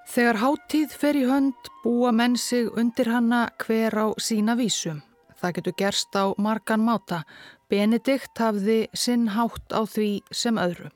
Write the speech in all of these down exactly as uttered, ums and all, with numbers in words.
Þegar hátíð fer í hönd búa menn sig undir hana hver á sína vísu. Það getur gerst á margan máta. Benedikt hafði sinn hátt á því sem öðru.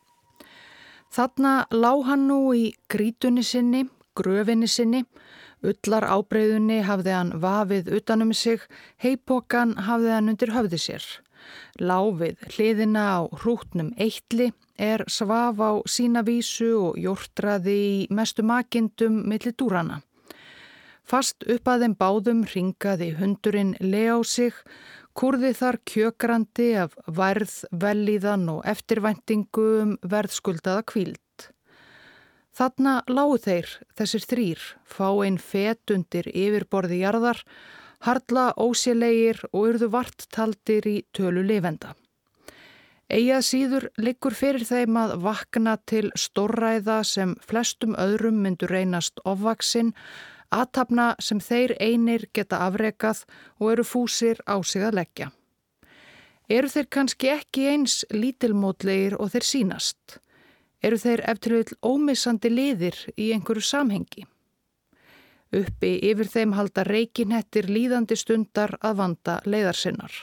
Þarna lá hann nú í grýtunni sinni, gröfinni sinni, ullar ábreiðunni hafði hann vafið utanum sig, heipokan hafði hann undir höfði sér. Lá við hliðina á hrútnum eitli, er svaf á sína vísu og jórtraði í mestu makindum milli dúrana. Fast upp að þeim báðum hringaði hundurinn Leó sig, kurði þar kjökrandi af værð, vellíðan og eftirvæntingu um verðskuldaða hvíld. Þarna lágu þeir, þessir þrír, fáein fet undir yfirborði jarðar, harla ósélegir og urðu vart taldir í tölu lifenda. Eigi að síður liggur fyrir þeim að vakna til stórræða sem flestum öðrum myndu reynast ofvaxin, athafna sem þeir einir geta afrekað og eru fúsir á sig að leggja. Eru þeir kannski ekki eins lítilmótlegir og þeir sýnast? Eru þeir ef til vill ómissandi liðir í einhverju samhengi? Uppi yfir þeim halda reikinhettir líðandi stundar að vanda leiðar sinnar.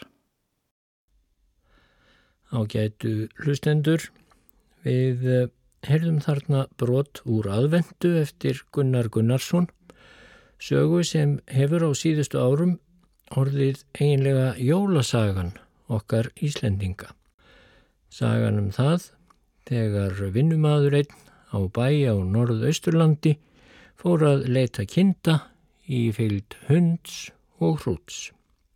Ágætu hlustendur, við heyrðum þarna brot úr aðventu eftir Gunnar Gunnarsson, sögu sem hefur á síðustu árum orðið eiginlega jólasagan okkar Íslendinga. Sagan um það þegar vinnumaður einn á bæ á Norðausturlandi fór að leita kinda í fylgd hunds og hrúts.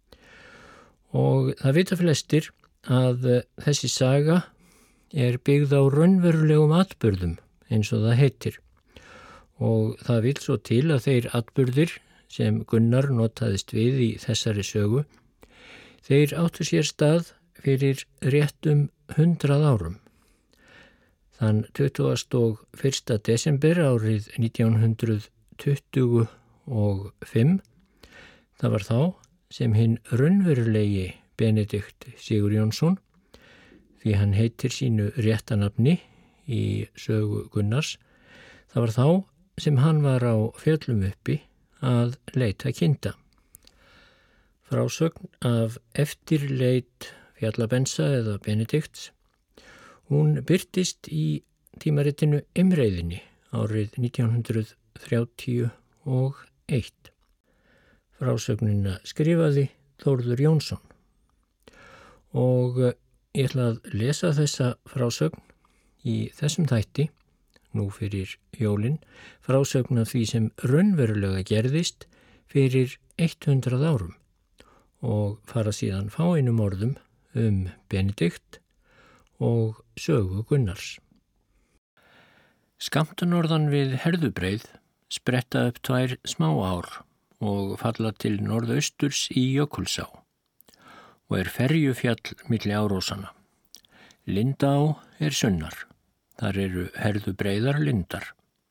Og það vita flestir að þessi saga er byggð á raunverulegum atburðum eins og það heitir. Og það vill svo til að þeir atburðir sem Gunnar notaðist við í þessari sögu, þeir áttu sér stað fyrir réttum hundrað árum. Þann tuttugasta og fyrsta desember árið nítján hundruð tuttugu og fimm, það var þá sem hinn raunverulegi Benedikt Sigurjónsson, því hann heitir sínu réttanafni í sögu Gunnars, það var þá sem hann var á fjöllum uppi að leita kinda. Frásögn af eftirleit fjallabensa eða Benedikts, hún birtist í tímaritinu Imreiðinni árið nítján hundruð þrjátíu og eitt. Frásögnina skrifaði Þórður Jónsson. Og ég ætla að lesa þessa frásögn í þessum þætti, nú fyrir jólin, frásögn af því sem raunverulega gerðist fyrir hundrað árum og fara síðan fáeinum orðum um Benedikt og sögu Gunnars. Skammt norðan við Herðubreið spretta upp tvær smáár og falla til norðausturs í Jökulsá og er ferjufjall milli árósanna. Lindaá er sunnar, þar eru Herðubreiðar lindar.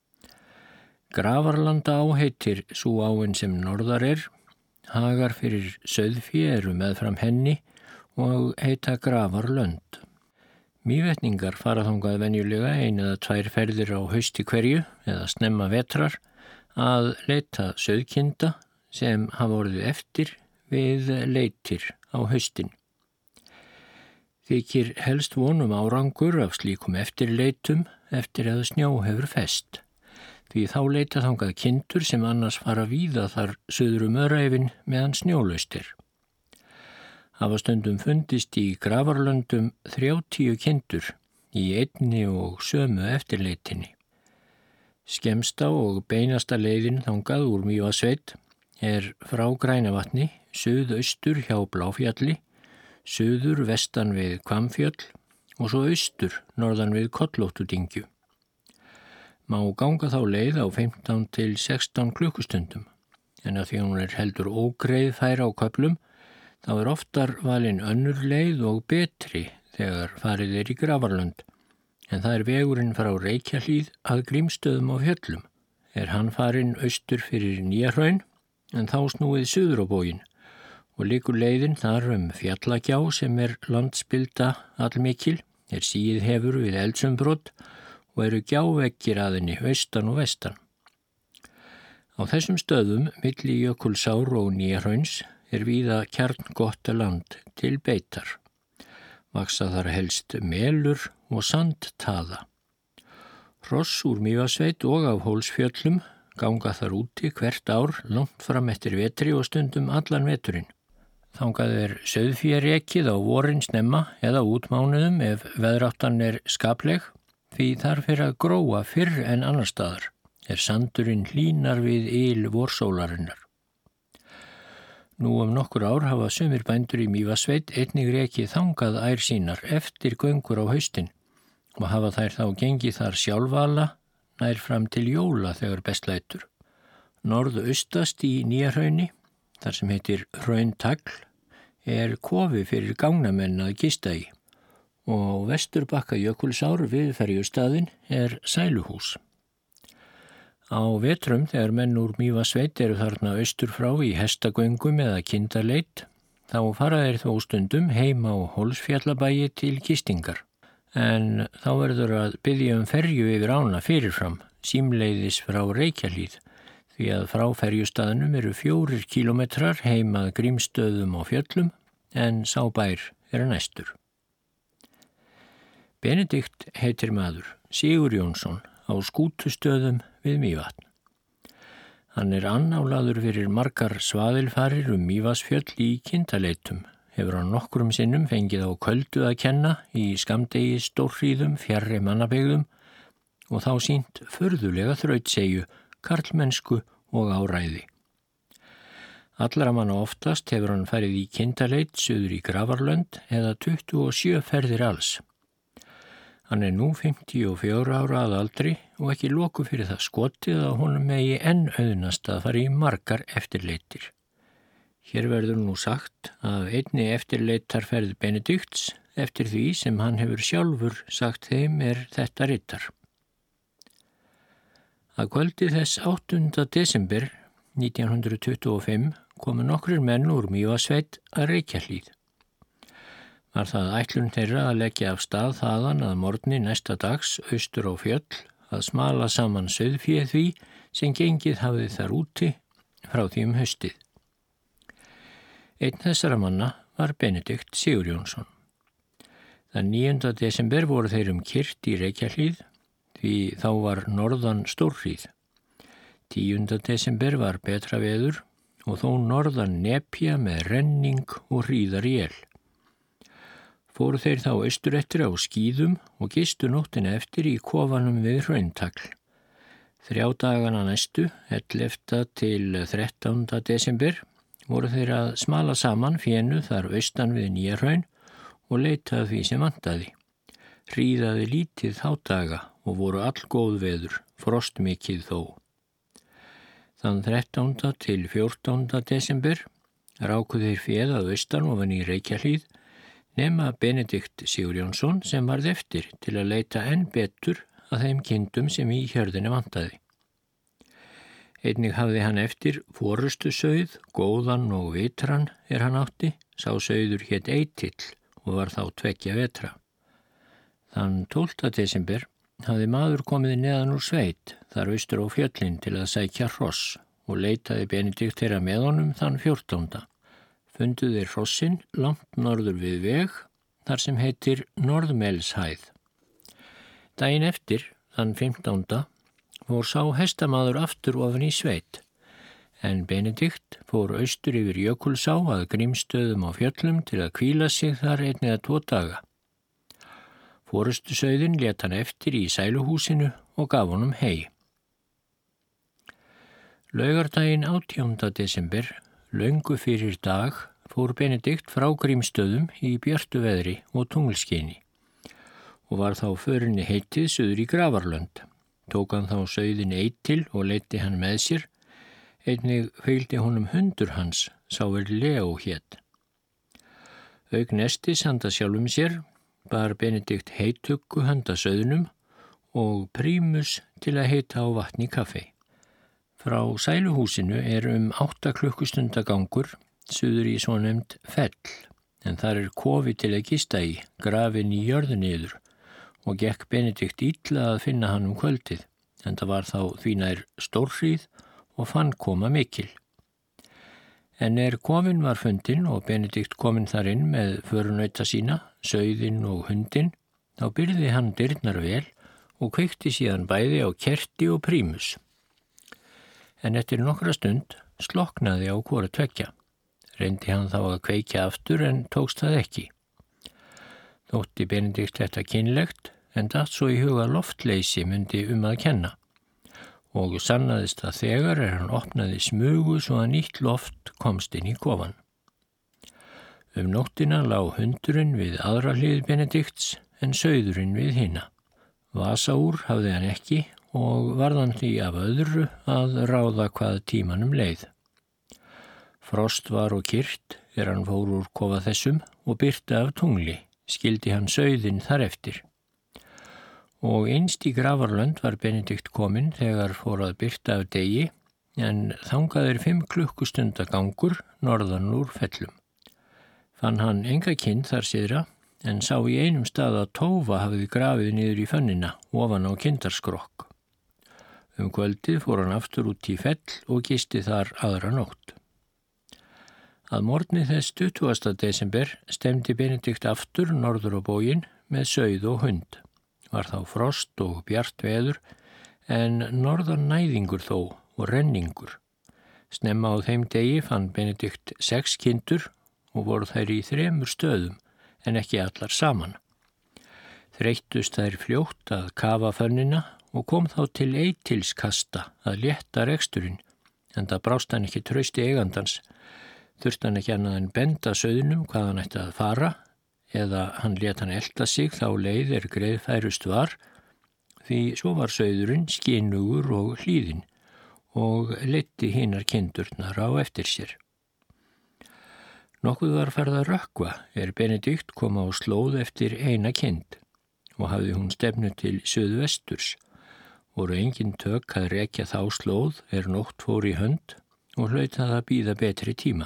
Grafarlandaá heitir sú áin sem norðar er, hagar fyrir sauðfé eru meðfram henni og heita Grafarlönd. Mývetningar fara þangað venjulega ein eða tvær ferðir á hausti hverju eða snemma vetrar að leita sauðkinda sem hafa orðið eftir við leitir á haustin. Þykir helst vonum árangur af slíkum eftirleitum eftir að snjó hefur fest, því þá leita þangað kindur sem annars fara víða þar suður um Öræfin meðan snjólaustir. Hafa stundum fundist í Grafarlöndum þrjátíu kindur í einni og sömu eftirleitinni. Skemmsta og beinasta leiðin þangað úr Mývatnssveit er frá Grænavatni, suðaustur hjá Bláfjalli, suður vestan við Hvammfjöll og svo austur norðan við Kollóttudingju. Má ganga þá leið á fimmtán til sextán klukkustundum, en að því hún er heldur ógreið fær á köflum, þá er oftar valin önnur leið og betri þegar farið er í Grafarlönd, en það er vegurinn frá Reykjahlíð að Grímsstöðum á fjöllum. Er hann farinn austur fyrir Nýjahraun, en þá snúið suður á bóginn og liggur leiðin þar um Fjallagjá sem er landspilda allmikil, er síð hefur við eldsumbrot og eru gjáveggir að henni austan og vestan. Á þessum stöðum, milli Jökulsár og Nýjahrauns, er víða kjarngott land til beitar. Vaksa þar helst melur og sandtaða. Hross úr Mývatnssveit og af Hólsfjöllum ganga þar úti hvert ár langt fram eftir vetri og stundum allan veturinn. Þangað er sauðfé rekið á vorin snemma eða útmánuðum ef veðráttan er skapleg, því þar fyrir að gróa fyrr en annar staðar, er sandurinn hlínar við yl vorsólarinnar. Nú um nokkur ár hafa sumir bændur í Mývatnssveit einnig rekið þangað ær sínar eftir göngur á haustin og hafa þær þá gengið þar sjálfala nær fram til jóla þegar best lætur. Norðaustast í Nýjahrauni, þar sem heitir Hrauntagl, er kofi fyrir gangnamenn að gista í og vesturbakka Jökulsár við ferjustaðinn er sæluhús. Á vetrum þegar menn úr Mývatnssveit eru þarna austur frá í hestagöngum eða kindaleit, þá fara þeir þó stundum heim á Hólsfjallabæi til gistingar. En þá verður að biðja um ferju yfir ána fyrirfram, símleiðis frá Reykjahlíð, því að frá ferjustaðnum eru fjórir kílómetrar heim að Grímsstöðum á fjöllum, en sá bær er næstur. Benedikt heitir maður, Sigurjónsson, á Skútustöðum við Mývatn. Hann er annálaður fyrir margar svaðilfarir um Mývatnsfjöll í kindaleitum, hefur hann nokkrum sinnum fengið á köldu að kenna í skammdegi stórhríðum fjarri mannabyggðum og þá sýnt furðulega þrautseigju, karlmennsku og áræði. Allra manna oftast hefur hann farið í kindaleit suður í Grafarlönd eða tuttugu og sjö ferðir alls. Hann er nú fimmtíu og fjögurra ára að aldri og ekki loku fyrir það skotið að honum megi enn auðnast að fara í margar eftirleitir. Hér verður nú sagt að einni eftirleitarferð Benedikts eftir því sem hann hefur sjálfur sagt þeim er þetta rittar. Að kvöldi þess áttunda desember nítján hundruð tuttugu og fimm komu nokkrir menn úr Mývatnssveit að Reykjahlíð. Var það ætlun þeirra að leggja af stað þaðan að morgni næsta dags austur á fjöll að smala saman sauðfé því sem gengið hafði þar úti frá því um haustið. Einn þessara manna var Benedikt Sigurjónsson. Þann níunda desember voru þeir um kyrt í Reykjahlíð því þá var norðan stórhríð. Tíunda desember var betra veður og þó norðan nepja með renning og hríðar í el. Fóru þeir þá austur eftir á skíðum og gistu nóttina eftir í kofanum við Hrauntagl. Þrjá dagana næstu, ellefta til þrettánda desember, voru þeir að smala saman fénu þar austan við Nýjahraun og leita að því sem vantaði. Hríðaði lítið þá daga og voru allgóð veður, frostmikið þó. Þann þrettánda til fjórtánda desember ráku þeir féð að austan ofan í Reykjahlíð nema Benedikt Sigurjónsson sem varð eftir til að leita enn betur að þeim kindum sem í hjörðinni vantaði. Einnig hafði hann eftir forustu sauð, góðan og vitran er hann átti, sá sauður hét Eitill og var þá tveggja vetra. Þann tólfta desember hafði maður komið neðan úr sveit, þar austur á fjöllin til að sækja hross og leitaði Benedikt þeirra með honum þann fjórtánda. Fundu þeir hrossin langt norður við veg, þar sem heitir Norðmelshæð. Daginn eftir, þann fimmtánda, fór sá hestamaður aftur ofan í sveit, en Benedikt fór austur yfir Jökulsá að Grímsstöðum á fjöllum til að hvíla sig þar einn eða tvo daga. Forustusauðin lét hann eftir í sæluhúsinu og gaf honum hey. Laugardaginn átjánda desember, löngu fyrir dag, fór Benedikt frá Grímsstöðum í björtu veðri og tunglskini og var þá förinni heitið suður í Grafarlönd. Tók hann þá sauðin Eitill og leiddi hann með sér. Einnig fylgdi honum hundur hans, sá er Leo hét. Auk nestis handa sjálfum sér bar Benedikt heituggu handa sauðnum og prímus til að heita á vatni kaffi. Frá sæluhúsinu er um átta klukkustunda gangur suður í svonefnd fell, en þar er kofi til að gista í, grafinn í jörðu niður og gekk Benedikt illa að finna hann um kvöldið, en það var þá því nær stórhríð og fann koma mikil. En er kofinn var fundinn og Benedikt kominn þar inn með förunauta sína, sauðinn og hundinn, þá byrði hann dyrnar vel og kveikti síðan bæði á kerti og prímus. En eftir nokkra stund sloknaði á hvora tveggja. Reyndi hann þá að kveikja aftur en tókst það ekki. Þótti Benedikt þetta kynlegt en datt svo í huga loftleysi myndi um að kenna. Og sannaðist það þegar er hann opnaði smugu svo að nýtt loft komst inn í kofan. Um nóttina lá hundurinn við aðra hlið Benedikts en sauðurinn við hina. Vasaúr hafði hann ekki og varðan því af öðru að ráða hvað tímanum leið. Frost var og kyrrt er hann fór úr kofa þessum og birti af tungli, skildi hann sauðinn þar eftir. Og innst í Grafarlönd var Benedikt kominn þegar fór að birta af degi, en þangað er fimm klukkustunda gangur norðan úr fellum. Fann hann enga kind þar syðra, en sá í einum stað að tófa hafði grafið niður í fönnina ofan á kindarskrokk. Um kvöldið fór hann aftur út í fell og gisti þar aðra nótt. Að morgni þess tuttugasta desember stemdi Benedikt aftur norður á bóginn með sauð og hund. Var þá frost og bjart veður, en norðan næðingur þó og renningur. Snemma á þeim degi fann Benedikt sex kindur og voru þær í þremur stöðum, en ekki allar saman. Þreyttust þær fljótt að kafa fönnina og kom þá til eitilskasta að létta reksturinn, en það brást hann ekki trausti eigandans, þurfti hann ekki annað en benda sauðnum hvað hann ætti að fara, eða hann lét hann elta sig þá leið er greiðfærust var, því svo var sauðurinn skinugur og hlýðinn og leiddi hinar kindurnar á eftir sér. Nokkuð var farið að rökkva er Benedikt kom á slóð eftir eina kind og hafði hún stefnu til suðvesturs, voru engin tök að rekja þá slóð er nótt fór í hönd og hlaut það að bíða betri tíma.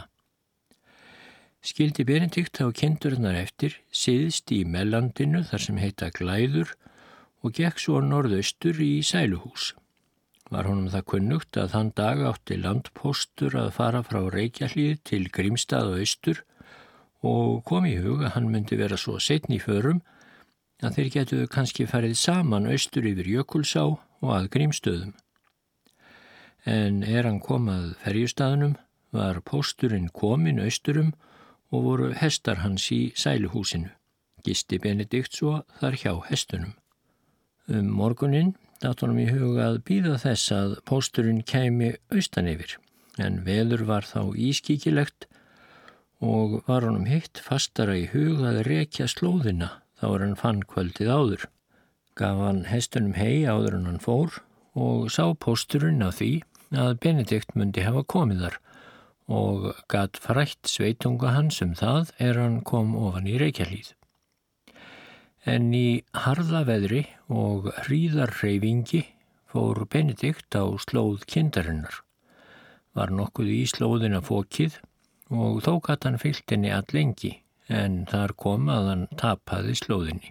Skildi Benedikt á kindurnar eftir, syðst í mellandinu þar sem heita Glæður og gekk svo norðaustur í Sæluhús. Var honum það kunnugt að þann dag átti landpóstur að fara frá Reykjahlíð til Grímstað og austur og kom í hug að hann myndi vera svo seinni í förum að þeir getuðu kannski farið saman austur yfir Jökulsá og að Grímstöðum. En er hann komað ferjustaðnum var pósturinn kominn austurum og voru hestar hans í Sæluhúsinu. Gisti Benedikt svo þar hjá hestunum. Um morguninn datt honum í huga að bíða þess að pósturinn kæmi austan yfir, en veður var þá ískíkilegt og var honum hitt fastara í huga að rekja slóðina þá er hann fann kvöldið áður. Gaf hann hestunum hei áður en hann fór og sá pósturinn á því að Benedikt mundi hafa komið þar og gat frætt sveitunga hans um það er hann kom ofan í Reykjahlíð. En í harða veðri og hríðarhreyfingi fór Benedikt á slóð kindarinnar. Var nokkuð í slóðina fókið og þó gat hann fylgt henni allengi, en þar kom að hann tapaði slóðinni.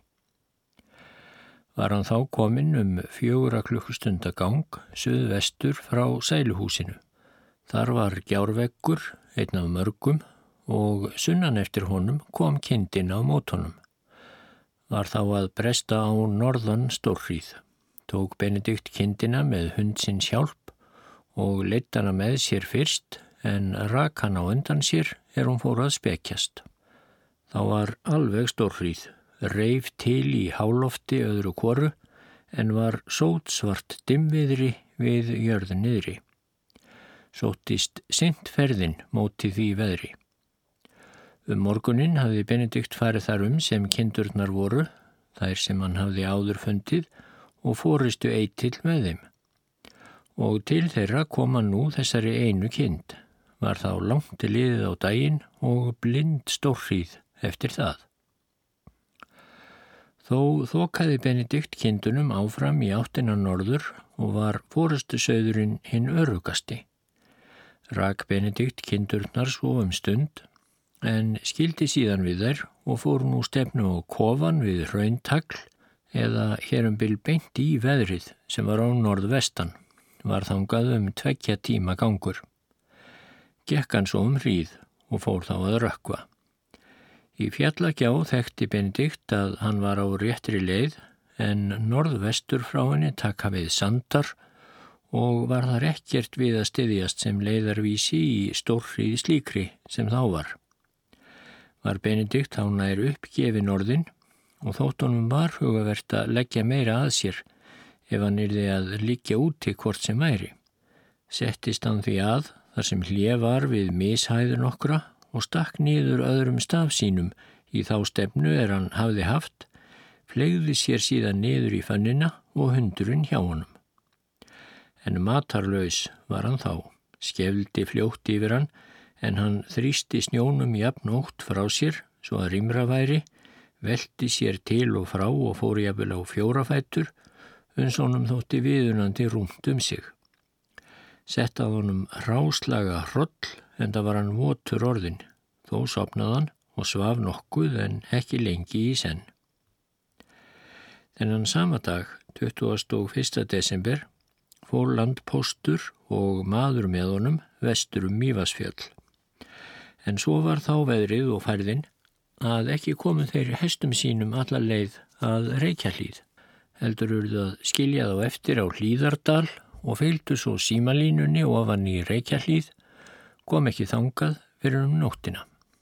Var hann þá kominn um fjögurra klukkustunda gang suðvestur frá Sæluhúsinu. Þar var gjárveggur, einn af mörgum, og sunnan eftir honum kom kindin á mótunum. Var þá að bresta á norðan stórhríð. Tók Benedikt kindina með hundsins hjálp og leitt hana með sér fyrst, en rak hann á undan sér er hún fór að spekjast. Þá var alveg stórhríð, reif til í hálofti öðru hvoru, en var sótsvart dimmviðri við jörðu niðri. Sóttist seint ferðin móti því veðri. Um morguninn hafði Benedikt farið þar um sem kindurnar voru, þær sem hann hafði áður fundið, og fóristu eitill með þeim. Og til þeirra kom hann nú þessari einu kind, var þá langt liðið á daginn og blind stórhríð eftir það. Þó þokaði Benedikt kindunum áfram í áttina norður og var forystusauðurinn hinn örugasti. Rak Benedikt kindurnar svo um stund, en skildi síðan við þær og fór nú stefnu á kofan við Hrauntagl eða hér um bil beint í veðrið sem var á norðvestan var þangað um tveggja tíma gangur. Gekk hann svo um hríð og fór þá að rökkva. Í Fjallagjá þekkti Benedikt að hann var á réttri leið en norðvestur frá henni taka við sandar og var þar ekkert við að styðjast sem leiðarvísi í stórhríð slíkri sem þá var. Var Benedikt þá nær uppgefin orðin og þótt honum var hugavert að leggja meira að sér ef hann yrði að liggja úti hvort sem væri. Settist hann því að þar sem hlé var við mishæður nokkra og stakk niður öðrum staf sínum í þá stefnu er hann hafði haft, fleygði sér síðan niður í fönnina og hundurinn hjá honum. En matarlaus var hann þá, skefldi fljótt yfir hann, en hann þrýsti snjónum jafnótt frá sér, svo að rimra væri, velti sér til og frá og fór jafnvel á fjórafætur, uns honum þótti viðunandi rúmt um sig. Sett að honum ráslaga hroll, en það var hann votur orðin, þó sofnaði hann og svaf nokkuð en ekki lengi í senn. Þennan sama dag, tuttugasta og fyrsta desember, fór landpóstur og maður með honum vestur um Mývatnsfjöll. En svo var þá veðrið og færðin að ekki komu þeir hestum sínum alla leið að Reykjahlíð. Heldur urðu að skilja þá eftir á Hlíðardal og fylgdu svo símalínunni ofan í Reykjahlíð, kom ekki þangað fyrir um nóttina.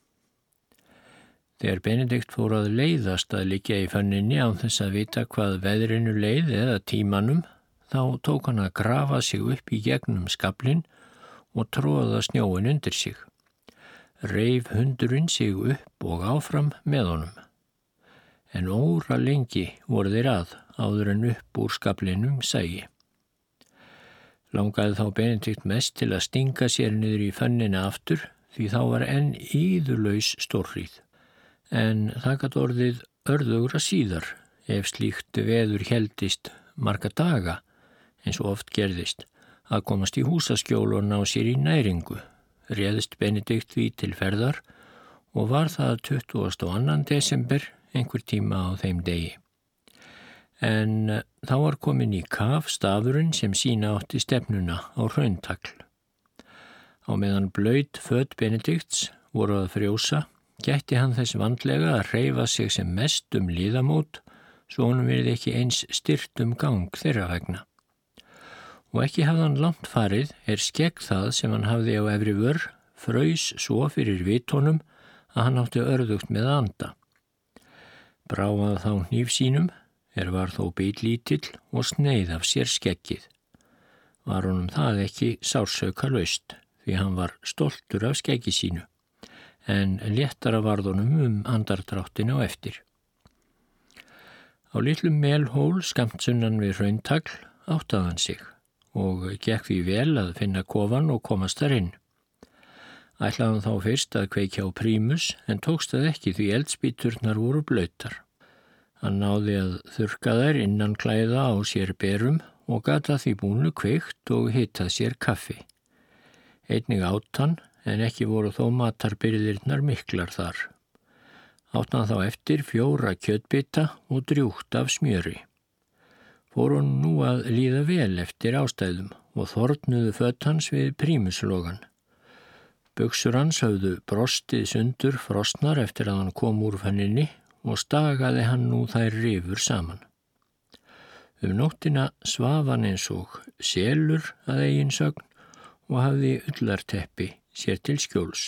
Þegar Benedikt fór að leiðast að liggja í fönninni án þess að vita hvað veðrinu leið eða tímanum, þá tók hann að grafa sig upp í gegnum skaflinn og tróða snjóin undir sig. Reif hundurinn sig upp og áfram með honum. En óra lengi voru þeir að áður en upp úr skaflinum sæi. Langaði þá Benedikt mest til að stinga sér niður í fönnina aftur því þá var enn íðurlaus stórhríð. En það gat orðið örðugra síðar ef slíkt veður héldist marga daga eins og oft gerðist að komast í húsaskjól og ná sér í næringu. Réðist Benedikt því til ferðar og var það tuttugasta og annan desember einhver tíma á þeim degi. En þá var komin í kaf stafurinn sem sína átti stefnuna á Hrauntagl. Á meðan blautt föt Benedikts voru að frjósa, gætti hann þess vandlega að hreyfa sig sem mest um liðamót, svo honum virði ekki eins styrt um gang þeirra vegna. Og ekki hafði hann langt farið, er skegg það sem hann hafði á efri vör, fraus svo fyrir vitónum að hann átti örðugt með að anda. Bráað þá hníf sínum, er var þó bíllítill og sneið af sér skeggið. Var honum það ekki sársauka laust, því hann var stoltur af skeggi sínu, en léttara varð honum um andardráttin á eftir. Á litlum melhól skammt sunnan við Hrauntagl áttaði hann sig og gekk því vel að finna kofan og komast þar inn. Ætlaði hann þá fyrst að kveikja á prímus en tókst það ekki því eldspýturnar voru blautar. Hann náði að þurrka þær innan klæða á sér berum og gat að því búnu kveikt og hitað sér kaffi. Einnig átt hann, en ekki voru þó matarbirgðirnar miklar þar. Átt hann þá eftir fjóra kjötbita og drjúgt af smjöri. Fór hann nú að líða vel eftir ástæðum og þornuðu föt hans við prímuslogan. Buxur hans höfðu brostið sundur frosnar eftir að hann kom úr fönninni og stagaði hann nú þær rifur saman. Um nóttina svaf hann eins og selur að eigin sögn og hafði ullarteppi sér til skjóls.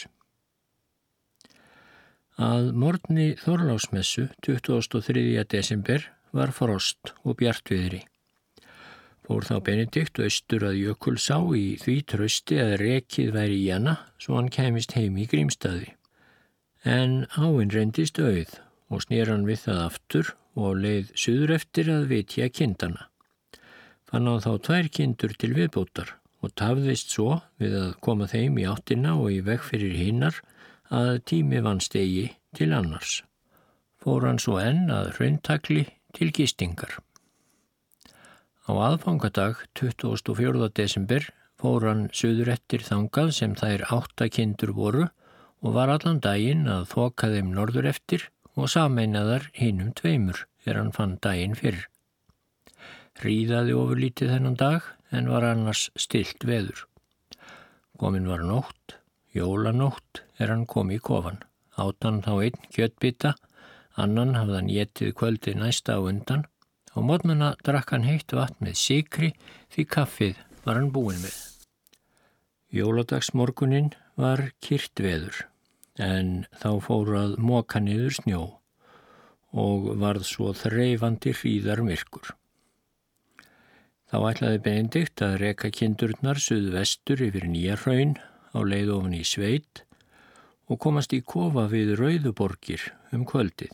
Að morgni Þorláksmessu tuttugasta og þriðja desember var frost og bjartviðri. Fór þá Benedikt austur að Jökulsá í því trausti að rekið væri í hana svo hann kæmist heim í Grímsstaði. En áin reyndist auð og snér hann við það aftur og leið suður eftir að vitja kindana. Fann hann þá tvær kindur til viðbótar og tafðist svo við að koma þeim í áttina og í veg fyrir hinnar að tími vannst eigi til annars. Fór hann svo enn að Hrauntagli til gistingar. Á aðfangadag tuttugasta og fjórða desember fór hann suður eftir þangað sem þær átta kindur voru og var allan daginn að þoka þeim norður eftir og sameinaðar hinum tveimur er hann fann daginn fyrr. Ríðaði ofurlítið þennan dag en var annars stillt veður. Komin var nótt, jólanótt er hann kom í kofan. Át hann þá einn kjötbita, annan hafði hann étið kvöldið næsta á undan. Á morgnana drakk hann heitt vatn með sykri því kaffið var hann búinn með. Jóladagsmorguninn var kyrrt veður en þá fór að moka niður snjó og varð svo þreifandi hríðar myrkur. Þá ætlaði Benedikt að reka kindurnar suðvestur yfir Nýjahraun á leið ofan í sveit og komast í kofa við Rauðuborgir um kvöldið.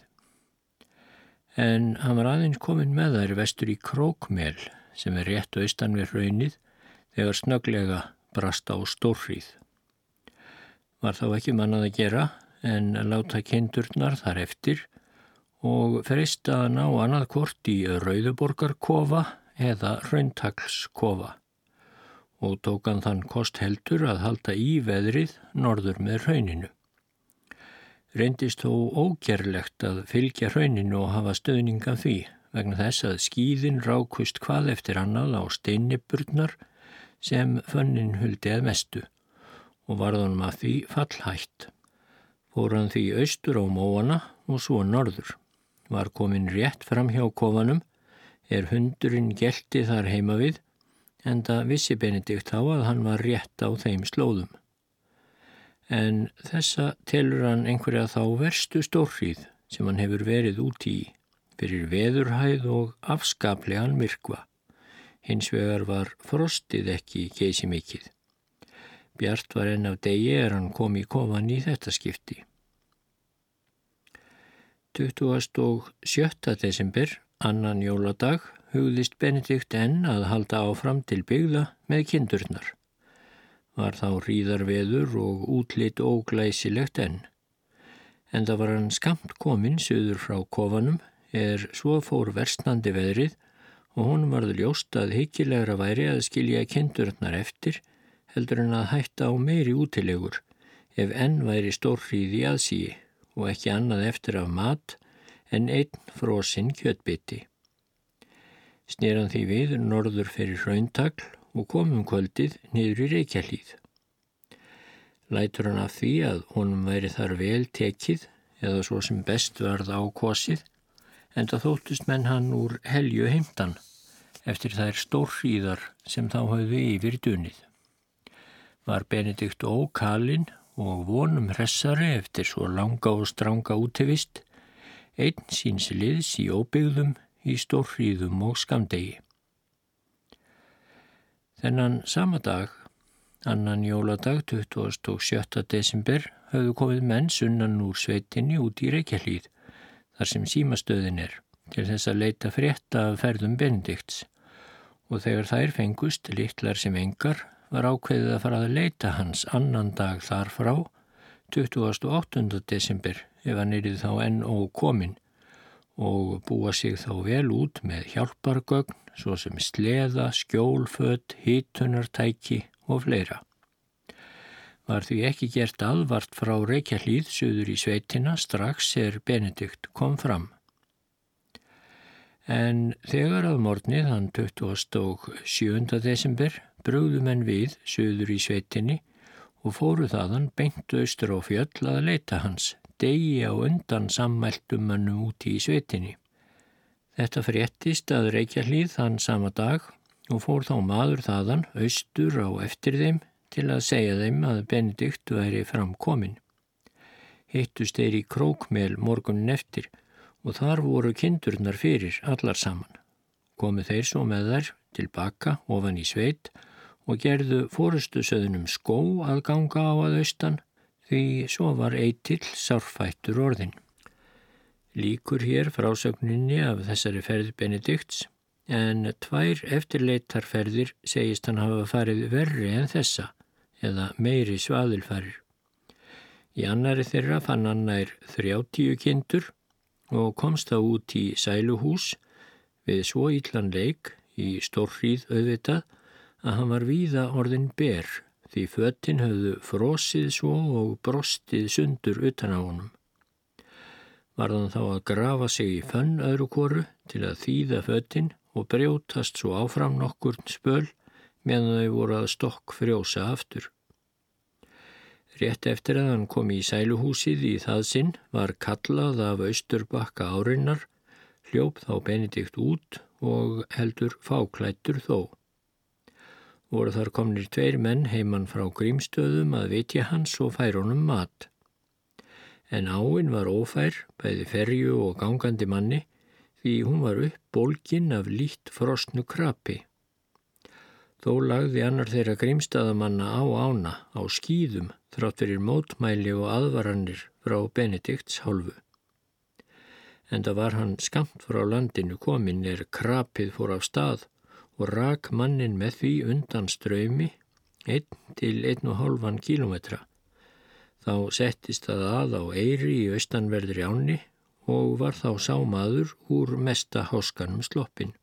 En hann var aðeins kominn með þær vestur í Krókmel sem er rétt austan við hraunið þegar snögglega brast á stórhríð. Var þá ekki mannað að gera en láta kindurnar þar eftir og freista að ná annað hvort í Rauðuborgarkofa eða Hrauntaglskofa og tók hann þann kost heldur að halda í veðrið norður með hrauninu. Reyndist þó ógerlegt að fylgja hrauninu og hafa stöðning af því vegna þess að skíðin rákust hvað eftir annað á steinniburnar sem fönnin huldi að mestu og varð honum að því fallhætt. Fór hann því austur á móana og svo norður. Var komin rétt fram hjá kofanum er hundurinn gelti þar heima við, enda vissi Benedikt þá að hann var rétt á þeim slóðum. En þessa telur hann einhverja þá verstu stórhríð sem hann hefur verið úti í, fyrir veðurhæð og afskaplegan myrkva. Hins vegar var frostið ekki geysimikið. Bjart var enn af degi er hann kom í kofan í þetta skipti. tuttugasta og sjötta desember, annan jóladag, hugðist Benedikt enn að halda áfram til byggða með kindurnar. Var þá hríðarveður og útlit óglæsilegt enn. En það var hann skammt kominn suður frá kofanum er svo fór versnandi veðrið og honum varð ljóst að hyggilegra væri að skilja kindurnar eftir heldur en að hætta á meiri útilegur ef enn væri stórhríð í aðsíi og ekki annað eftir af mat en einn frosinn kjötbiti. Snér hann því við norður fyrir Hrauntagl og kom um kvöldið niður í Reykjahlíð. Lætur hann af því að honum væri þar vel tekið eða svo sem best varð ákosið, enda þóttust menn hann úr helju heimtan eftir þær stórhríðar sem þá höfðu yfir dunið. Var Benedikt ókalinn og vonum hressari eftir svo langa og stranga útivist, einn síns liðs í óbyggðum, í stórhríðum og skammdegi. Þennan sama dag, annan jóladag tuttugasta og sjötta desember, höfðu komið menn sunnan úr sveitinni út í Reykjahlíð, þar sem símastöðin er, til þess að leita frétta af ferðum Benedikts, og þegar þær fengust, litlar sem engar, var ákveðið að fara að leita hans annan dag þar frá, tuttugasta og áttunda desember, ef hann yrði þá enn ókominn, og búa sig þá vel út með hjálpargögn, svo sem sleða, skjólföt, hitunartæki og fleira. Var því ekki gert aðvart frá Reykjahlíð suður í sveitina strax er Benedikt kom fram. En þegar að morgnið þann tuttugasta og sjöunda desember brugðu menn við suður í sveitinni og fóru þaðan beint austur á fjöll að leita hans, degi á undan sammæltum mönnum úti í sveitinni. Þetta fréttist að Reykjahlíð þann sama dag og fór þá maður þaðan austur á eftir þeim til að segja þeim að Benedikt væri framkominn. Hittust þeir í Krókmel morgunin eftir og þar voru kindurnar fyrir allar saman. Komu þeir svo með þær tilbaka ofan í sveit og gerðu forystusöðunum skó að ganga á að austan, því svo var Eitill sárfættur orðinn. Líkur hér frásögninni af þessari ferð Benedikts, en tvær eftirleitarferðir segist hann hafa farið verri en þessa, eða meiri svaðilfarir. Í annari þeirra fann hann nær þrjátíu kindur og komst þá út í sæluhús við svo illan leik í stórhríð auðvitað að hann var víða orðinn ber, því fötin höfðu frosið svo og brostið sundur utan á honum. Varð hann þá að grafa sig í fönn öðru hvoru til að þýða fötin og brjótast svo áfram nokkurn spöl meðan þau voru að stokk frjósa aftur. Rétt eftir að hann kom í sæluhúsið í það sinn var kallað af austurbakka árinnar, hljóp þá Benedikt út og heldur fáklæddur þó. Voru þar komnir tveir menn heiman frá Grímsstöðum að vitja hans og færa honum mat. En áin var ófær, bæði ferju og gangandi manni, því hún var uppbólgin af lítt frosnu krapi. Þó lagði annar þeirra Grímsstaðamanna á ána á skíðum þrátt fyrir mótmæli og aðvaranir frá Benedikts hálfu. Enda var hann skammt frá landinu kominn er krapið fór af stað og rak mannin með því undan straumi einn til einn og hálfan kílómetra. Þá settist það að á Eyri í austanverðri ánni og var þá sá maður úr mesta háskanum sloppinn.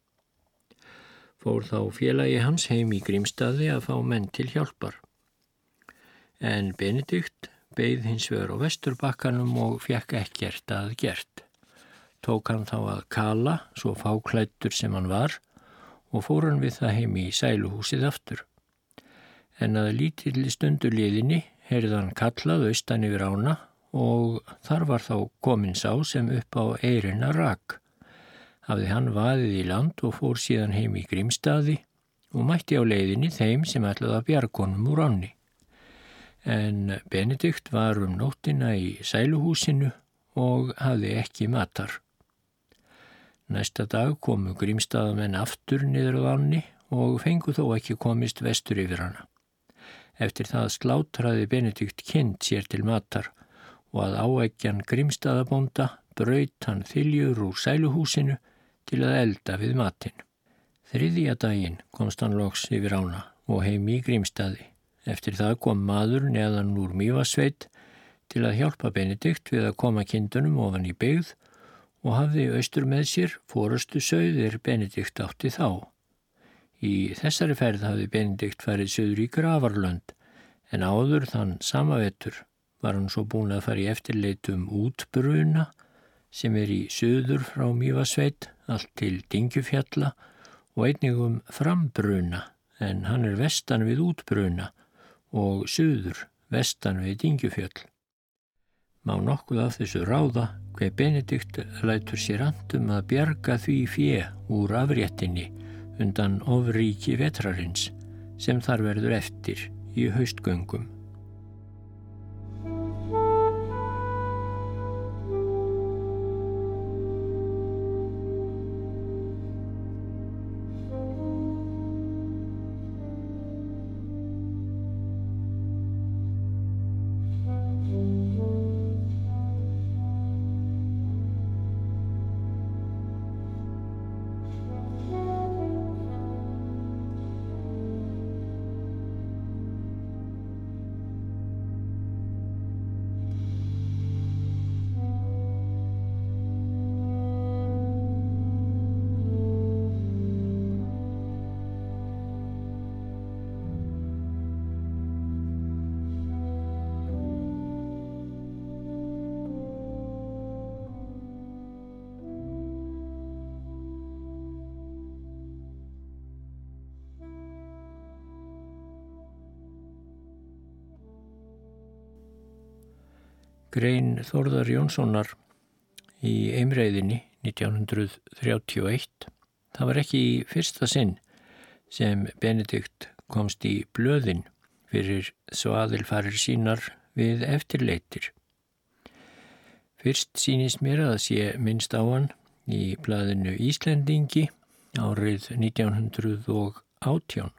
Fór þá félagi hans heim í Grímsstaði að fá menn til hjálpar. En Benedikt beið hins vegar á vesturbakkanum og fékk ekkert að gert. Tók hann þá að kala, svo fáklæddur sem hann var, og fór hann við það heim í sæluhúsið aftur. En að lítilli stundu liðinni heyrði hann kallað austan yfir ána og þar var þá kominn sá sem upp á Eyrina rak. Hafði hann vaðið í land og fór síðan heim í Grímsstaði og mætti á leiðinni þeim sem ætlaði að bjarga honum úr ánni. En Benedikt var um nóttina í sæluhúsinu og hafði ekki matar. Næsta dag komu Grímsstaðamenn aftur niður á ánni og fengu þó ekki komist vestur yfir hana. Eftir það slátraði Benedikt kind sér til matar og að áeggjan Grímsstaðabónda braut hann þiljur úr sæluhúsinu til að elda við matinn. Þriðja daginn komst hann loks yfir ána og heim í Grímsstaði. Eftir það kom maður neðan úr Mývatnssveit til að hjálpa Benedikt við að koma kindunum ofan í byggð og hafði austur með sér forustu sauðir Benedikt átti þá. Í þessari ferð hafði Benedikt farið suður í Grafarlönd en áður þann sama vetur var hann svo búin að fara í eftirleit um Útbruna sem er í suður frá Mývatnssveit, allt til Dyngjufjalla og einnig um Frambruna, en hann er vestan við Útbruna og suður vestan við Dyngjufjöll. Má nokkuð af þessu ráða hve Benedikt lætur sér andum að bjarga því fé úr afréttinni undan ofríki vetrarins sem þar verður eftir í haustgöngum. Grein Þórðar Jónssonar í Eimreiðinni nítján hundruð þrjátíu og eitt. Það var ekki í fyrsta sinn sem Benedikt komst í blöðin fyrir svaðilfarir sínar við eftirleitir. Fyrst sýnist mér að sé minnst á hann í blaðinu Íslendingi árið nítján hundruð og átján.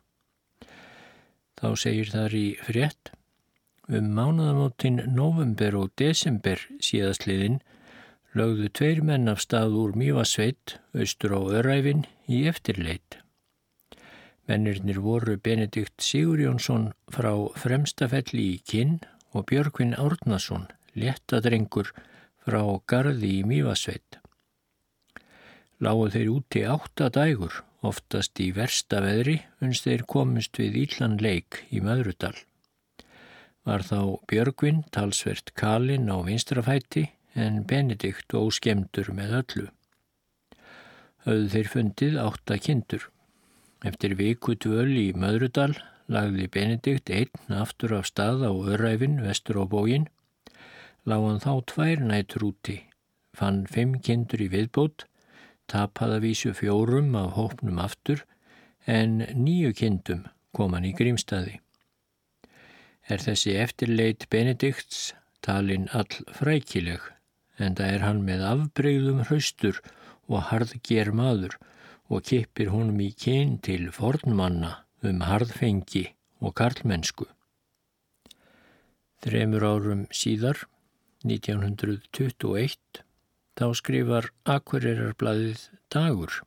Þá segir þar í frétt: Um mánaðamótin nóvember og desember síðastliðin lögðu tveir menn af stað úr Mývatnssveit austur á Öræfin í eftirleit. Mennirnir voru Benedikt Sigurjónsson frá Fremstafelli í Kinn og Björgvin Árnason, léttadrengur frá Garði í Mývatnssveit. Lágu þeir úti átta dægur, oftast í versta veðri, uns þeir komust við illan leik í Möðrudal. Var þá Björgvin talsvert kalinn á vinstrafæti en Benedikt óskemmdur með öllu. höfðu þeir fundið átta kindur. Eftir viku dvöl í Möðrudal lagði Benedikt einn aftur af stað á Öræfin vestur á bóginn. Lá hann þá tvær nætur úti, fann fimm kindur í viðbót, tapaði að vísu fjórum af hópnum aftur, en níu kindum kom hann í Grímsstaði. Er þessi eftirleit Benedikts talin all frækileg, enda er hann með afbrigðum hraustur og harðger maður og kippir honum í kyn til fornmanna um harðfengi og karlmennsku. Þremur árum síðar, nítján hundruð tuttugu og eitt, þá skrifar Akureyrarblaðið Dagur.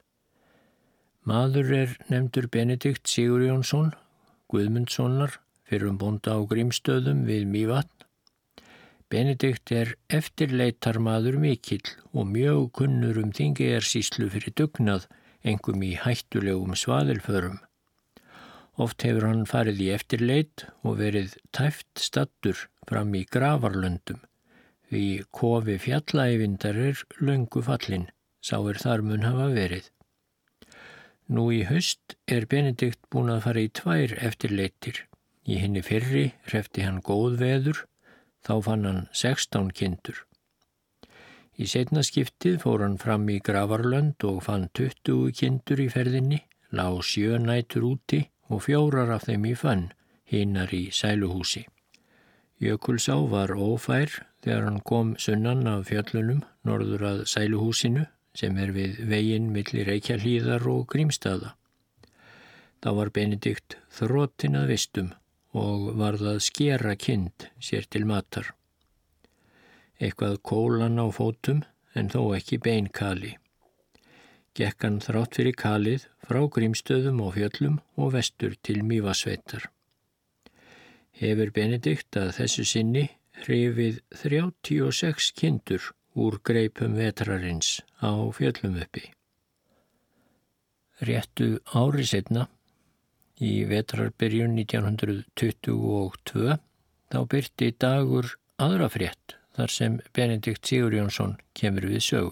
Maður er nefndur Benedikt Sigurjónsson, Guðmundssonar, fyrrum bónda á Grímsstöðum við Mývatn. Benedikt er eftirleitarmaður mikill og mjög kunnur um Þingeyjarsýslu fyrir dugnað, einkum í hættulegum svaðilförum. Oft hefur hann farið í eftirleit og verið tæft staddur fram í Grafarlöndum, því kofi fjallaeyvindar er löngu fallinn, sá er þar mun hafa verið. Nú í haust er Benedikt búinn að fara í tvær eftirleitir. Í hinni fyrri hrefti hann góð veður, þá fann hann sextán kindur. Í seinna skiptið fór hann fram í Grafarlönd og fann tuttugu kindur í ferðinni, lá sjö nætur úti og fjórar af þeim í fönn, hinar í Sæluhúsi. Jökulsá var ófær þegar hann kom sunnan af fjöllunum norður að Sæluhúsinu, sem er við veginn milli Reykjahlíðar og Grímsstaða. Þá var Benedikt þrotinn að vistum og varð að skera kind sér til matar. Eitthvað kólan á fótum en þó ekki beinkali. Gekk hann þrátt fyrir kalið frá Grímsstöðum og fjöllum og vestur til Mývatnssveitar. Hefur Benedikt að þessu sinni hrifið þrjátíu og sex kindur úr greipum vetrarins á fjöllum uppi. Réttu ári seinna, í vetrarbyrjun nítján hundruð tuttugu og tvö, þá birti Dagur aðra frétt þar sem Benedikt Sigurjónsson kemur við sögu.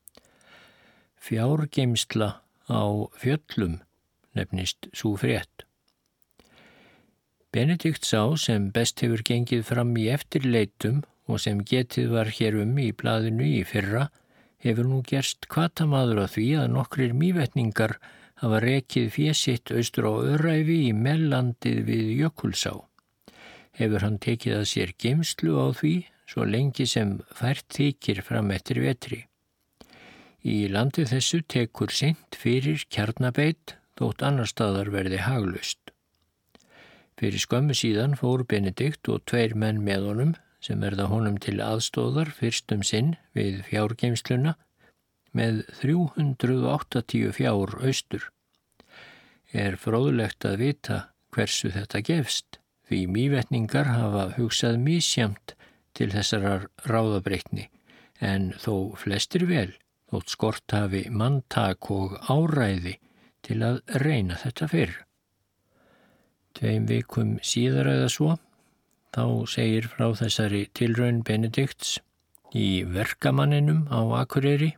Fjárgeymsla á fjöllum nefnist sú frétt. Benedikt sá sem best hefur gengið fram í eftirleitum og sem getið var hér um í blaðinu í fyrra, hefur nú gerst hvatamaður á því að nokkrir mývetningar hafa rekið fé sitt austur á Öræfi í mellandið við Jökulsá. Hefur hann tekið að sér geymslu á því svo lengi sem fært þykir fram eftir vetri. Í landi þessu tekur seint fyrir kjarnabeit þótt annar staðar verði haglaust. Fyrir skömmu síðan fór Benedikt og tveir menn með honum sem verða honum til aðstóðar fyrst um sinn við fjárgeymsluna með þrjú hundruð áttatíu fjár austur. Er fróðlegt að vita hversu þetta gefst, því mývetningar hafa hugsað misjamt til þessarar ráðabreytni, en þó flestir vel, þótt skort hafi manntak og áræði til að reyna þetta fyrr. Tveim vikum síðar eða svo, þá segir frá þessari tilraun Benedikts í Verkamanninum á Akureyri.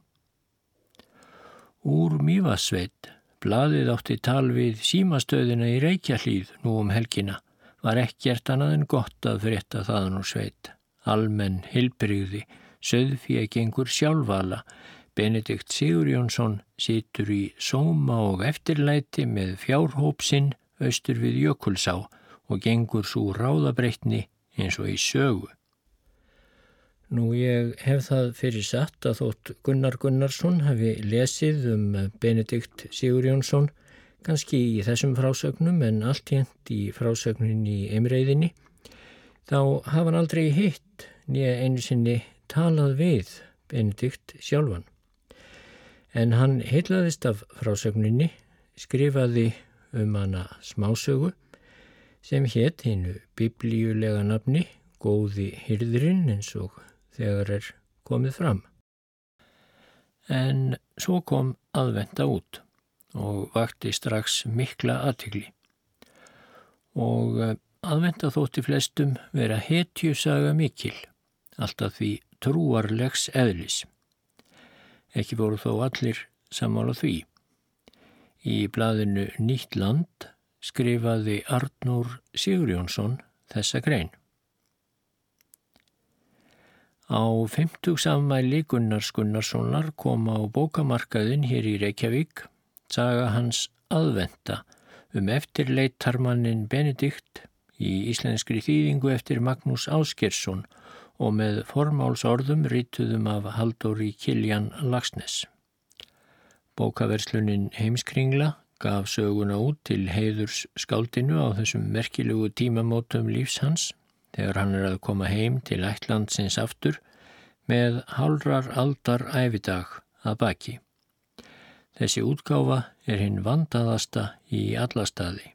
Úr Mývatnssveit, blaðið átti tal við símastöðina í Reykjahlíð nú um helgina, var ekkert annað en gott að frétta þaðan úr sveit. Almenn heilbrigði, sauðfé gengur sjálfala, Benedikt Sigurjónsson situr í sóma og eftirlæti með fjárhóp sinn austur við Jökulsá og gengur svo ráðabreytni eins og í sögu. Nú ég hef það fyrir satt að þótt Gunnar Gunnarsson hafi lesið um Benedikt Sigurjónsson, kannski í þessum frásögnum en allt hérnt í frásögnin í Eimreiðinni, þá hafa hann aldrei hitt né einu sinni talað við Benedikt sjálfan. En hann heillaðist af frásögninni, skrifaði um hana smásögu sem hét hinu biblíulega nafni Góði hirðirinn eins og þegar er komið fram. En svo kom aðventa út og vakti strax mikla athygli. Og aðventa þótti flestum vera hetjusaga mikil, alltaf því trúarlegs eðlis. Ekki voru þó allir sammála því. Í blaðinu Nýtt land skrifaði Arnór Sigurjónsson þessa grein. Á fimmtugsafmæli Gunnars Gunnarssonar kom á bókamarkaðinn hér í Reykjavík saga hans Aðventa um eftirleitarmanninn Benedikt í íslenskri þýðingu eftir Magnús Ásgeirsson og með formálsorðum rituðum af Halldóri Kiljan Laxness. Bókaverslunin Heimskringla gaf söguna út til heiðurs skáldinu á þessum merkilegu tímamótum lífs hans þegar hann er að koma heim til ættlandsins aftur með hálfrar aldar ævidag að baki. Þessi útgáfa er hinn vandaðasta í alla staði.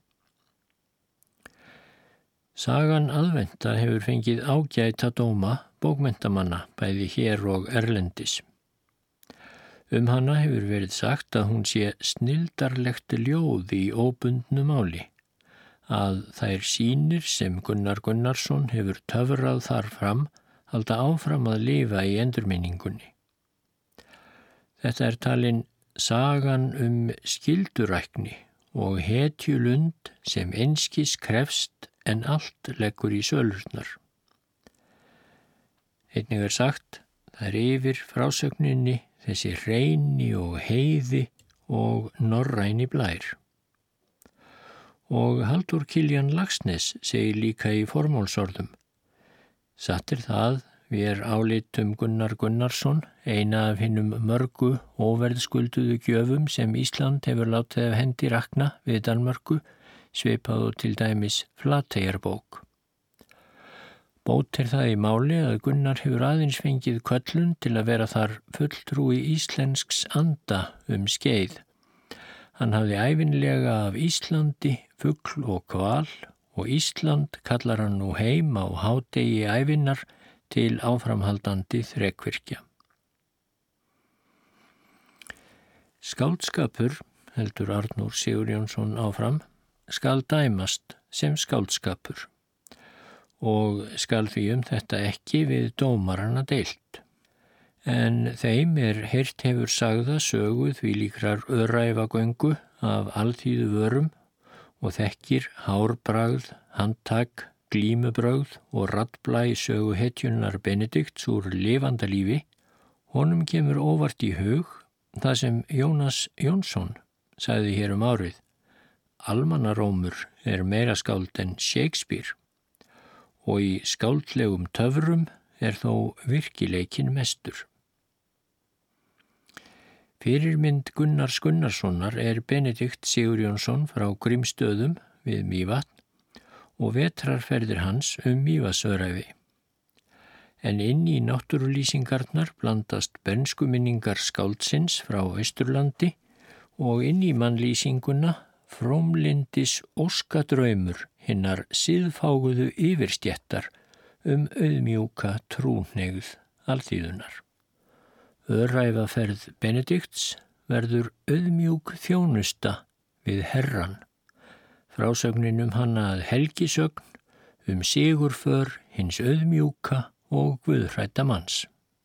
Sagan Aðventa hefur fengið ágæta dóma bókmenntamanna bæði hér og erlendis. Um hana hefur verið sagt að hún sé snilldarlegt ljóð í óbundnu máli, að þær sýnir sem Gunnar Gunnarsson hefur töfrað þar fram halda áfram að lifa í endurminningunni. Þetta er talin sagan um skyldurækni og hetjulund sem einskis krefst en allt leggur í sölurnar. Einnig er sagt, það er yfir frásögninni þessi hreini og heiði og norræni blær. Og Halldór Kiljan Laxness segir líka í formálsorðum. Satt er það, við er álitum Gunnar Gunnarsson, eina af hinnum mörgu óverðskulduðu gjöfum sem Ísland hefur látið af hendi rakna við Danmörku, svipað og til dæmis Flateyjarbók. Bót er það í máli að Gunnar hefur aðeins fengið köllun til að vera þar fulltrúi íslensks anda um skeið. Hann hafði ævinlega af Íslandi, fugl og hval og Ísland kallar hann nú heim á hádegi ævinnar til áframhaldandi þrekvirkja. Skáldskapur, heldur Arnór Sigurjónsson áfram, skal dæmast sem skáldskapur og skal því um þetta ekki við dómarana deilt. En þeim er heyrt hefur sagða sögu því líkrar öræfagöngu af alþýðu vörum og þekkir hárbragð, handtak, glímubrögð og raddblæ sögu hetjunnar Benedikts úr lifanda lífi, honum kemur óvart í hug það sem Jónas Jónsson sagði hér um árið. Almannarómur er meira skáld en Shakespeare og í skáldlegum töfrum er þó virkileikin mestur. Fyrirmynd Gunnars Gunnarssonar er Benedikt Sigurjónsson frá Grímsstöðum við Mývatn og vetrarferðir hans um Mývatnsöræfi. En inn í náttúrulýsingarnar blandast bernskuminningar skáldsins frá Austurlandi og inn í mannlýsinguna frómlyndis óskadraumur hinnar siðfáguðu yfirstjettar um auðmjúka trúhneigð alþýðunar. Öræfaferð Benedikts verður auðmjúk þjónusta við herran. Frásögnin um hana að helgisögn, um sigurför hins auðmjúka og guðhrædda manns.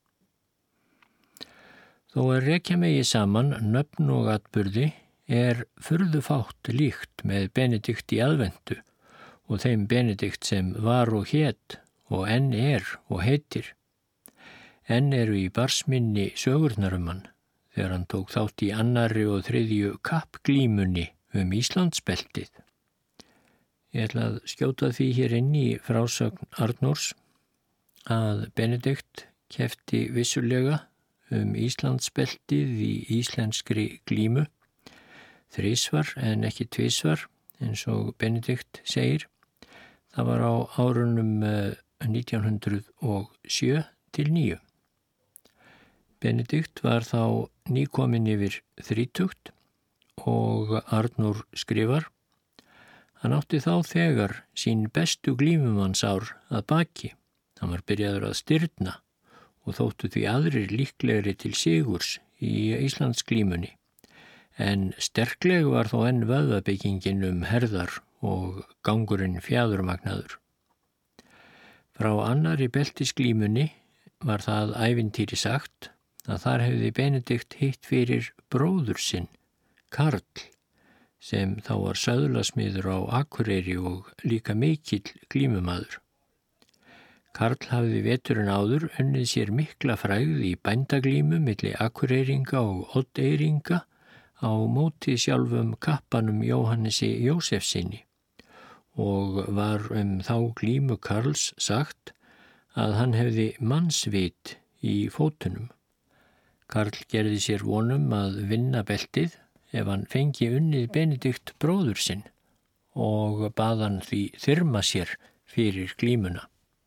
Þó að rekja megi saman nöfn og atburði er furðufátt líkt með Benedikt í Aðventu og þeim Benedikt sem var og hét og enn er og heitir. Enn eru í barsminni sögurnar um hann þegar hann tók þátt í annarri og þriðju kappglímunni um Íslandsbeltið. Ég ætla að skjóta því hér inn í frásögn Arnórs að Benedikt keppti vissulega um Íslandsbeltið í íslenskri glímu, þrisvar en ekki tvisvar, eins og Benedikt segir. Það var á árunum nítján hundruð og sjö til níu. Benedikt var þá nýkominn yfir þrítugt og Arnór skrifar: Hann átti þá þegar sín bestu glímumannsár að baki. Hann var byrjaður að stirna og þóttu því aðrir líklegri til sigurs í Íslandsglímunni. En sterkleg var þó enn vöðvabyggingin um herðar og gangurinn fjæðurmagnaður. Frá annarri beltisglímunni var það ævintýri sagt að þar hefði Benedikt hitt fyrir bróður sinn, Karl, sem þá var söðlasmiður á Akureyri og líka mikill glímumaður. Karl hafði veturinn áður unnið sér mikla frægð í bændaglímu milli Akureyringa og Oddeyringa á móti sjálfum kappanum Jóhannesi Jósefssyni og var um þá glímu Karls sagt að hann hefði mannsvit í fótunum. Karl gerði sér vonum að vinna beltið ef hann fengi unnið Benedikt bróður sinn og bað hann því þyrma sér fyrir glímuna.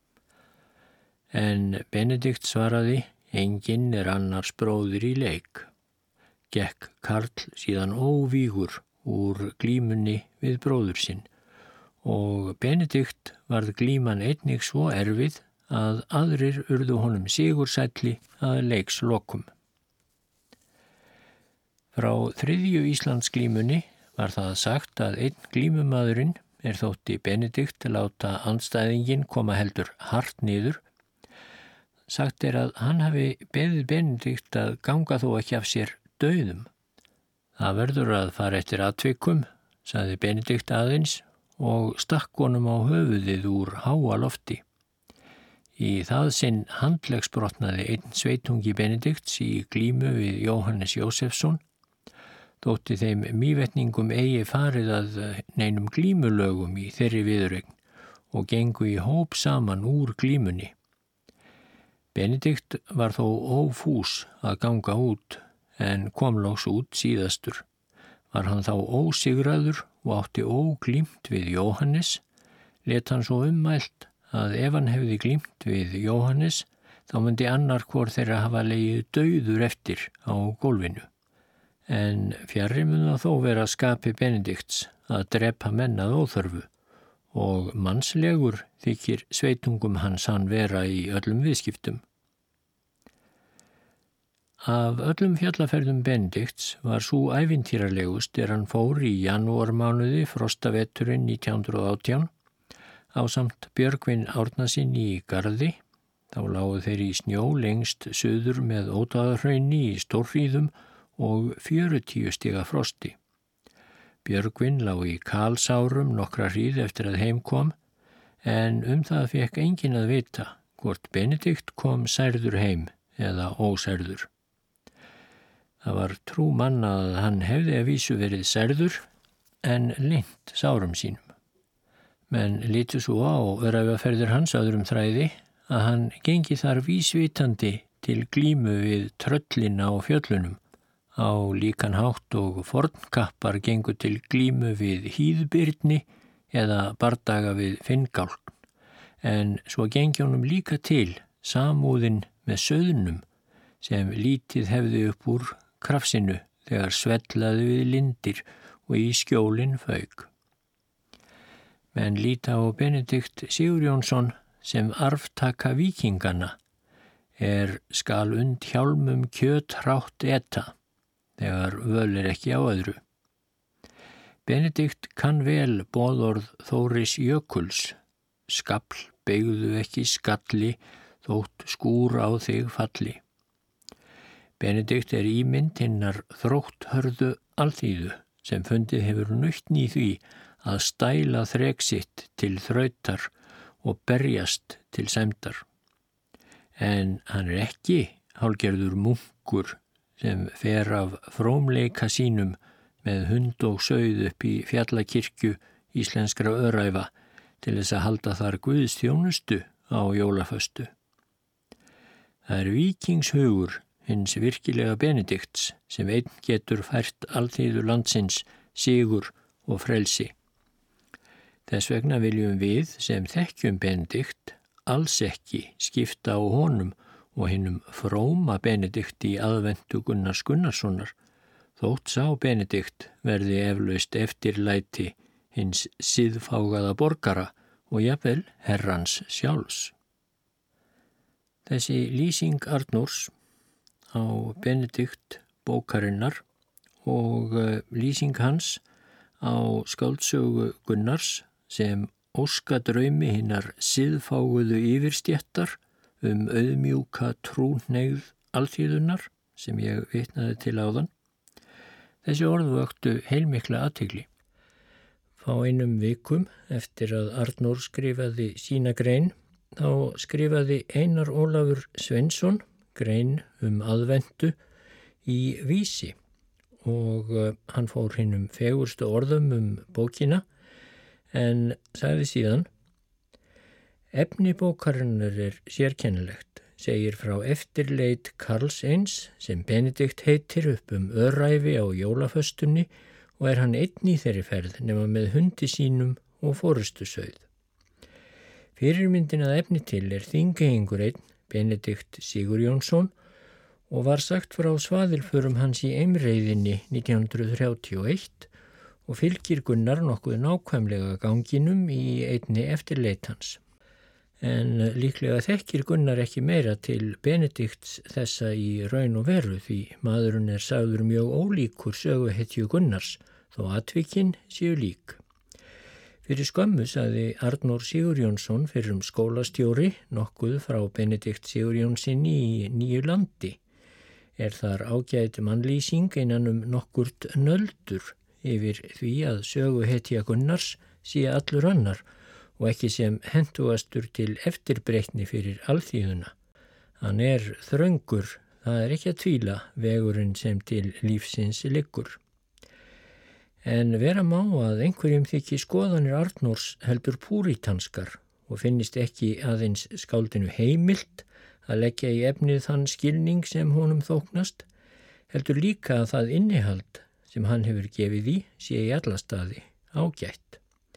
En Benedikt svaraði, enginn er annars bróðir í leik. Gekk Karl síðan óvígur úr glímunni við bróður sinn og Benedikt varð glíman einnig svo erfið að aðrir urðu honum sigursælli að leikslokum. Frá þriðju Íslandsglímunni var það sagt að einn glímumaðurinn er þótti Benedikt láta andstæðinginn koma heldur hart niður. Sagt er að hann hafi beðið Benedikt að ganga þó ekki af sér dauðum. Það verður að fara eftir atvikum, sagði Benedikt aðeins og stakk honum á höfuðið úr háa lofti. Í það sinn handleggsbrotnaði einn sveitungi Benedikts í glímu við Jóhannes Jósefsson, þótti þeim mývetningum eigi farið að neinum glímulögum í þeirri viðuregn og gengu í hóp saman úr glímunni. Benedikt var þó ófús að ganga út en kom loks út síðastur. Var hann þá ósigraður og átti óglímt við Jóhannes, let hann svo ummælt að ef hann hefði glímt við Jóhannes, þá myndi annar hvor þeirra hafa legið dauður eftir á gólfinu. En fjarri mun það þó vera skapi Benedikts að drepa menn að óþörfu og mannslegur þykir sveitungum hans hann vera í öllum viðskiptum. Af öllum fjallaferðum Benedikts var svo ævintýralegust er hann fór í janúarmánuði frostaveturinn nítján hundrað og átján ásamt Björgvin Árnasyni í Garði. Þá lágu þeir í snjó lengst suður með Ódáðahrauni í Stórhríðum og fjörutíu stiga frosti. Björgvin lá í kalsárum nokkra hríð eftir að heim kom, en um það fekk enginn að vita hvort Benedikt kom særður heim eða ósærður. Það var trú manna að hann hefði að vísu verið særður en leynt sárum sínum. Menn litu svo á öræfaferðir hans öðrum þræði að hann gengi þar vísvitandi til glímu við tröllina á fjöllunum, á líkan hátt og fornkappar gengu til glímu við hýðbyrni eða bardaga við finngálkn, en svo gengi honum líka til samúðin með sauðnum sem lítið hefði upp úr krafsinu þegar svellaði við lindir og í skjólinn fauk. Menn líta á Benedikt Sigurjónsson sem arftaka víkingana er skal und hjálmum kjöt hrátt eta, þegar völ er ekki á öðru. Benedikt kann vel boðorð Þóris Jökuls, skafl beygðu ekki skalli þótt skúr á þig falli. Benedikt er ímynd hinnar þrótthörðu alþýðu sem fundið hefur nautn í því að stæla þrek sitt til þrautar og berjast til sæmdar. En hann er ekki hálgerður munkur sem fer af frómleika sínum með hund og sauð upp í fjallakirkju íslenskra öræfa til þess að halda þar guðsþjónustu á jólaföstu. Það er víkingshugur hins virkilega Benedikts sem einn getur fært alþýðu landsins sigur og frelsi. Þess vegna viljum við sem þekkjum Benedikt alls ekki skipta á honum og hinnum fróma Benedikti aðventu Gunnars Gunnarssonar, þótt sá Benedikt verði eflaust eftirlæti hins siðfágaða borgara og jafnvel herrans sjálfs. Þessi lýsing Arnórs á Benedikt bókarinnar og lýsing hans á skáldsögu Gunnars sem óskadraumi hinnar siðfáguðu yfirstéttar um auðmjúka trúhneigð alþýðunnar sem ég vitnaði til áðan. Þessi orð vöktu heilmikla athygli. Fá einum vikum eftir að Arnór skrifaði sína grein, þá skrifaði Einar Ólafur Sveinsson grein um aðventu í Vísi og hann fór hinum fegurstu orðum um bókina en sagði síðan: Efni bókarinnar er sérkennilegt, segir frá eftirleit Karls eins sem Benedikt heitir upp um öræfi á jólaföstunni og er hann einn í þeirri ferð nema með hundi sínum og forystusauð. Fyrirmyndin að efni til er þingeyingur einn, Benedikt Sigurjónsson, og var sagt frá svaðilförum hans í Eimreiðinni nítján hundruð þrjátíu og eitt og fylgir Gunnar nokkuð nákvæmlega ganginum í einni eftirleit hans. En líklega þekkir Gunnar ekki meira til Benedikts þessa í raun og veru því maðurinn er sagður mjög ólíkur söguhetju Gunnars þó atvikinn séu lík. Fyrir skömmu sagði Arnór Sigurjónsson fyrrum skólastjóri nokkuð frá Benedikt Sigurjónsinni í Nýju landi. Er þar ágæt mannlýsing innan um nokkurt nöldur yfir því að söguhetja Gunnars sé allur annar og ekki sem hentugastur til eftirbreytni fyrir alþýðuna. Hann er þröngur, það er ekki að tvíla vegurinn sem til lífsins liggur. En vera má að einhverjum þykji skoðanir Arnórs heldur púrítanskar og finnist ekki aðeins skáldinu heimilt að leggja í efnið þann skilning sem honum þóknast, heldur líka að það innihald sem hann hefur gefið í sé í alla staði ágætt.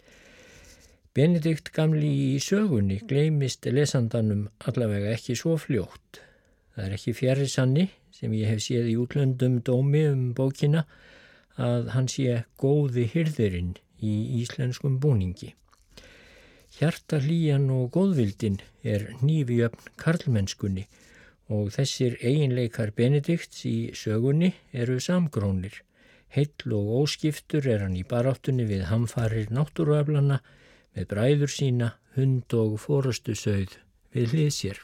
Benedikt gamli í sögunni gleymist lesandanum allavega ekki svo fljótt. Það er ekki fjarri sanni sem ég hef séð í útlöndum dómi um bókina að hann sé góði hirðirinn í íslenskum búningi. Hjartahlýjan og góðvildin er hnífjöfn karlmennskunni og þessir eiginleikar Benedikts í sögunni eru samgrónir. Heill og óskiptur er hann í baráttunni við hamfarir náttúruaflanna með bræður sína, hund og forystusauð við hlið sér.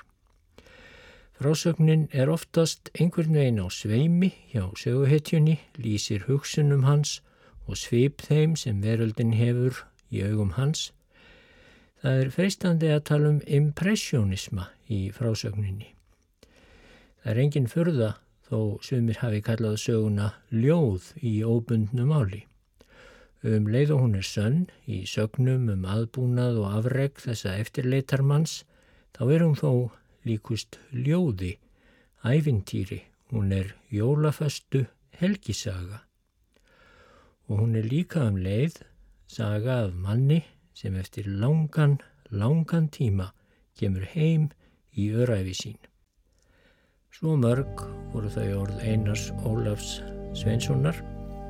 Frásögnin er oftast einhvern veginn á sveimi hjá söguhetjunni, lýsir hugsunum hans og svip þeim sem veröldin hefur í augum hans. Það er freistandi að tala um impressionisma í frásögninni. Það er engin furða þó sumir hafi kallað söguna ljóð í óbundnu máli. Um leið og hún er sönn í sögnum um aðbúnað og afrek þessa eftirleitarmanns, þá er hún þó líkust ljóði, ævintýri, hún er jólaföstu helgisaga. Og hún er líka um leið saga af manni sem eftir langan, langan tíma kemur heim í öræfi sín. Svo mörg voru þau orð Einars Ólafs Sveinssonar,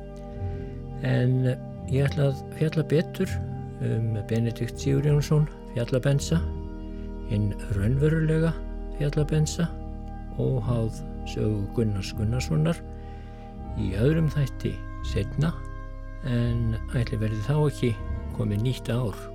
en ég ætla að fjalla betur um Benedikt Sigurjónsson fjallabensa, hinn raunverulega fjallabensa, óháð sögu Gunnars Gunnarssonar í öðrum þætti seinna, en ætli verði þá ekki komið nýtt ár.